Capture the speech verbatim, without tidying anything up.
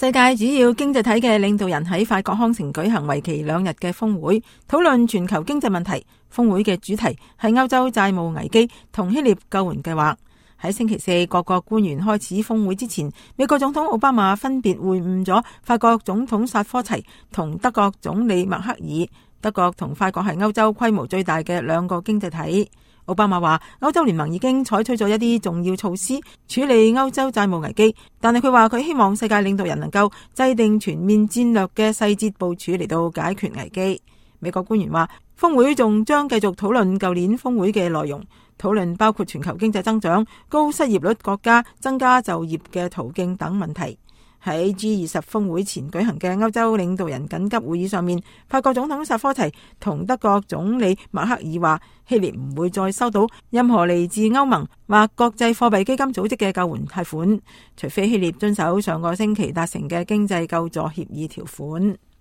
世界主要經濟體嘅領導人喺法國康城舉行為期兩日嘅峰會，討論全球經濟問題。峰會嘅主題係歐洲債務危機同希臘救援計劃。喺星期四，各國官員開始峰會之前，美國總統奧巴馬分別會晤咗法國總統薩科齊同德國總理默克爾。德國同法國係歐洲規模最大嘅兩個經濟體。奧巴馬話歐洲聯盟已經採取咗一啲重要措施處理歐洲債務危機，但係佢話佢希望世界領導人能夠制定全面戰略嘅細節部署嚟到解決危機。美國官員話峰會仲將繼續討論舊年峰會嘅內容，討論包括全球經濟增長、高失業率國家增加就業嘅途徑等問題。喺 G 二十 峰會前舉行嘅歐洲領導人緊急會議上面，法國總統薩科齊同德國總理默克爾話，希臘唔會再收到任何嚟自歐盟或國際貨幣基金組織嘅救援貸款，除非希臘遵守上個星期達成嘅經濟救助協議條款。